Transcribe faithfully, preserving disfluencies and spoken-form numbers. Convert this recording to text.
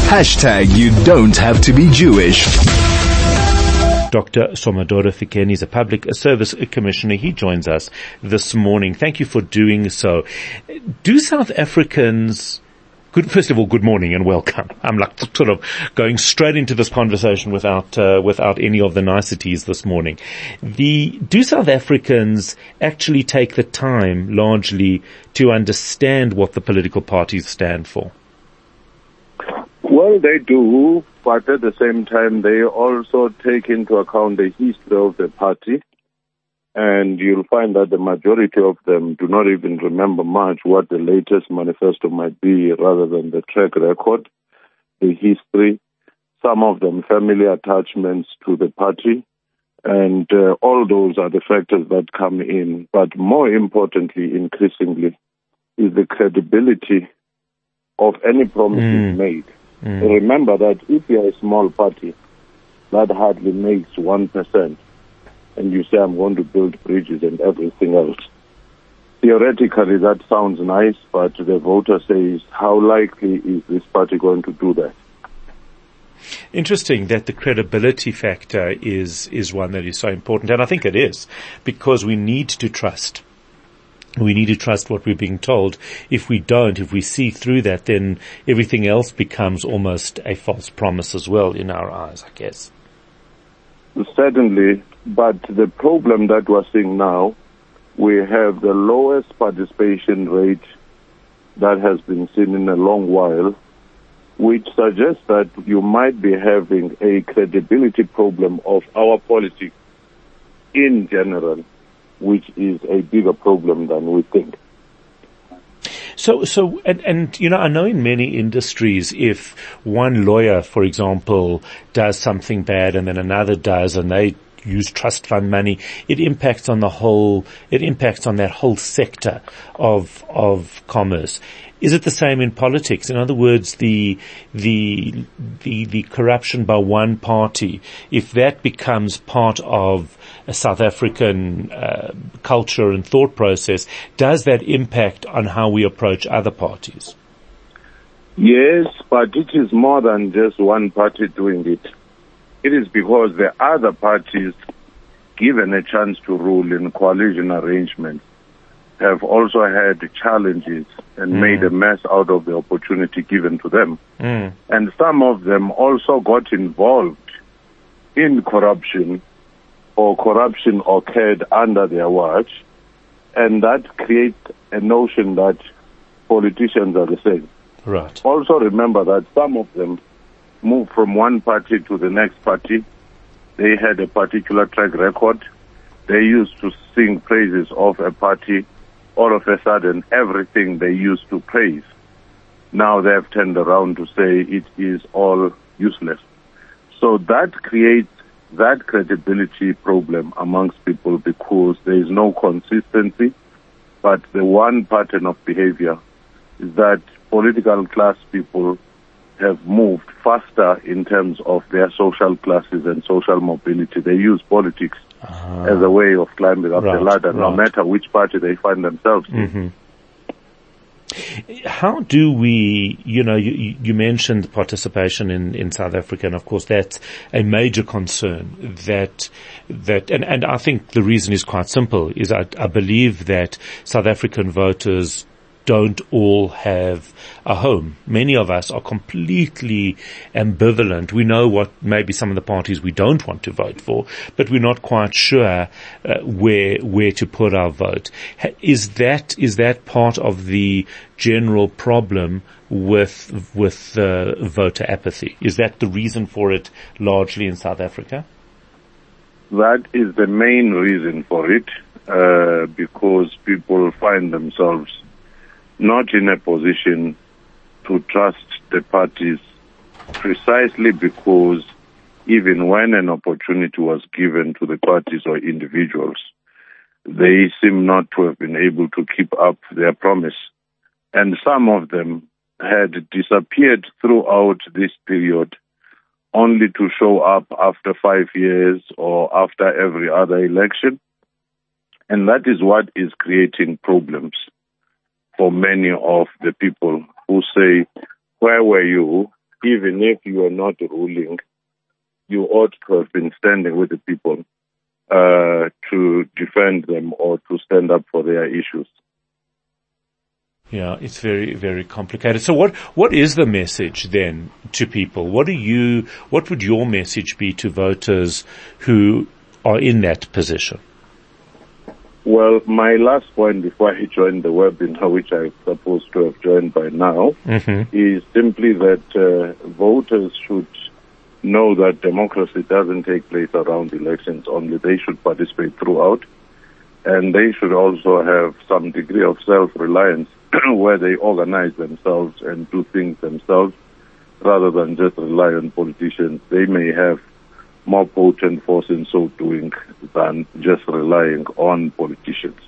Hashtag you don't have to be Jewish. Doctor Somodoro Fikeni is a public service commissioner. He joins us this morning. Thank you for doing so. Do South Africans, good, first of all, good morning and welcome. I'm like sort of going straight into this conversation without, uh, without any of the niceties this morning. The, do South Africans actually take the time largely to understand what the political parties stand for? Well, they do, but at the same time, they also take into account the history of the party, and you'll find that the majority of them do not even remember much what the latest manifesto might be, rather than the track record, the history, some of them family attachments to the party, and uh, all those are the factors that come in. But more importantly, increasingly, is the credibility of any promises mm. made. Mm. Remember that if you're a small party that hardly makes one percent and you say, I'm going to build bridges and everything else, theoretically that sounds nice, but the voter says, how likely is this party going to do that? Interesting that the credibility factor is, is one that is so important. And I think it is, because we need to trust. We need to trust what we're being told. If we don't, if we see through that, then everything else becomes almost a false promise as well in our eyes, I guess. Certainly, but the problem that we're seeing now, we have the lowest participation rate that has been seen in a long while, which suggests that you might be having a credibility problem of our politics in general, which is a bigger problem than we think. So, so, and, and, you know, I know in many industries, if one lawyer, for example, does something bad and then another does and they use trust fund money, it impacts on the whole, it impacts on that whole sector of, of commerce. Is it the same in politics? In other words, the, the, the, the corruption by one party, if that becomes part of a South African uh, culture and thought process, does that impact on how we approach other parties? Yes, but it is more than just one party doing it. It is because the other parties, given a chance to rule in coalition arrangements, have also had challenges and mm. made a mess out of the opportunity given to them. Mm. And some of them also got involved in corruption, or corruption occurred under their watch, and that creates a notion that politicians are the same. Right. Also remember that some of them moved from one party to the next party. They had a particular track record. They used to sing praises of a party. All of a sudden, everything they used to praise, now they have turned around to say it is all useless. So that creates that credibility problem amongst people, because there is no consistency. But the one pattern of behavior is that political class people have moved faster in terms of their social classes and social mobility. They use politics Uh, as a way of climbing up right, the ladder, right. no matter which party they find themselves in. Mm-hmm. How do we, you know, you, you mentioned participation in, in South Africa, and of course that's a major concern that, that, and, and I think the reason is quite simple, is I, I believe that South African voters don't all have a home. Many of us are completely ambivalent. We know what maybe some of the parties we don't want to vote for, but we're not quite sure uh, where where to put our vote. Is that is that part of the general problem with with uh, voter apathy? Is that the reason for it largely in South Africa? That is the main reason for it, uh, because people find themselves not in a position to trust the parties, precisely because even when an opportunity was given to the parties or individuals, they seem not to have been able to keep up their promise. And some of them had disappeared throughout this period, only to show up after five years or after every other election. And that is what is creating problems for many of the people who say, where were you even if you are not ruling, you ought to have been standing with the people uh, to defend them or to stand up for their issues. Yeah, it's very, very complicated. So what, what is the message then to people? What do you, what would your message be to voters who are in that position? Well, my last point before I joined the webinar, which I'm supposed to have joined by now, mm-hmm. is simply that uh, voters should know that democracy doesn't take place around elections only. They should participate throughout, and they should also have some degree of self-reliance where they organize themselves and do things themselves rather than just rely on politicians. They may have more potent force in so doing than just relying on politicians.